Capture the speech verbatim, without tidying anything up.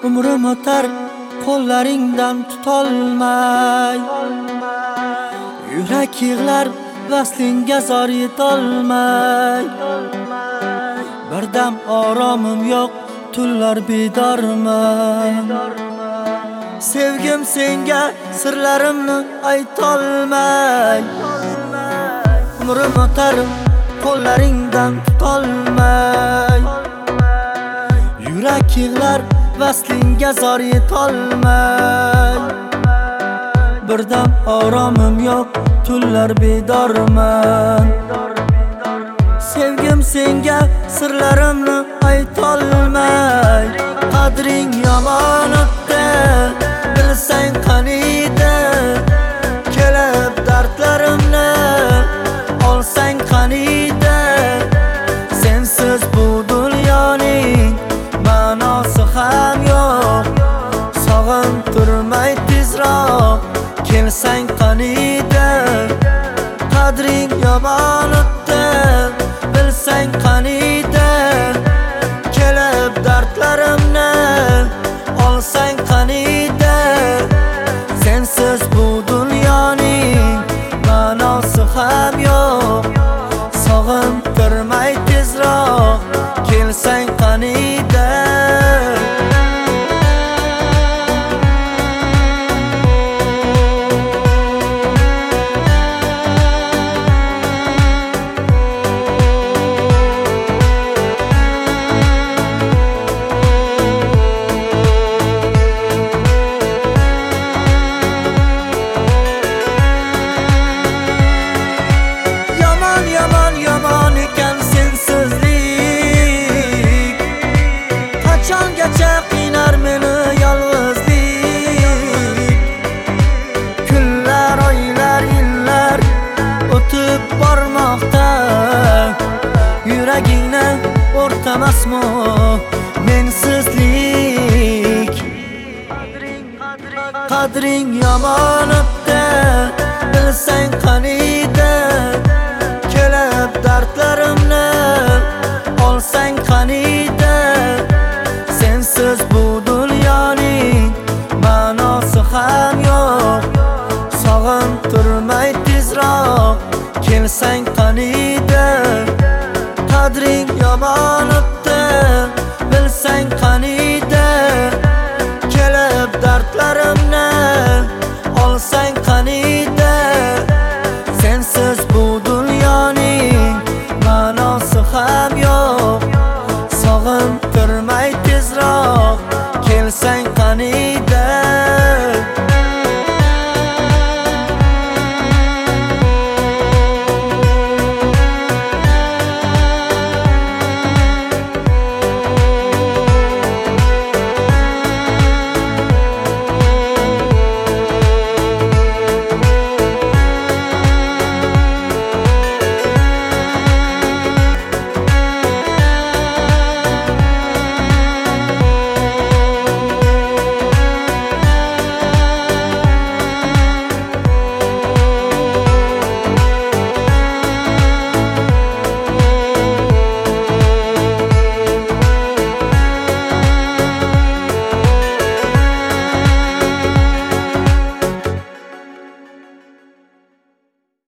Umrim o'tar qo'llaringdan tutolmay, yurak yig'lar vaslingga zor yetolmay. Birdam oromim yo'q, tunlar bedorman. Sevgim senga sirlarimni aytolmay, umrim o'tar qo'llaringdan tutolmay, yurak yig'lar vaslingga zor yetolmay. Birdam oromim yo'q, tunlar bedorman. Sevgim senga sirlarimni aytolmay, qadring yomonotda bilsang qaniydi, kelib dardlarimni olsang qaniydi. Sensiz bu dunyoning ma'nosi ham yo'q, sog'intirmay tezroq kelsang qaniydi. Qadring yomonotda bilsang qaniydi, kelib dardlarimni olsang qaniydi. Sensiz bu dunyoning ma'nosi ham yo'q, sog'intirmay tezroq kelsang qaniydi. Qinar meni yolg'izlik, kunlar, oylar, yillar o'tib bormoqda. Yuragingni o'rtamasmi mensizlik? Qadring yomonotda bilsang qaniydi, kelib dardlarimni olsang qaniydi. Sensiz bu dunyoning ma'nosi ham yo'q, sog'intirmay tezroq kelsang qaniydi. Qadring yomonotda bilsang qaniydi.